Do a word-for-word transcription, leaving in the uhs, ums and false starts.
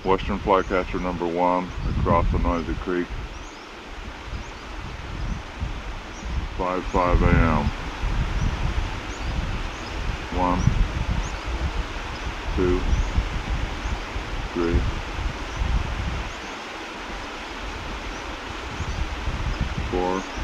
Western flycatcher number one across the Noisy Creek, five five a m One, two, three, four,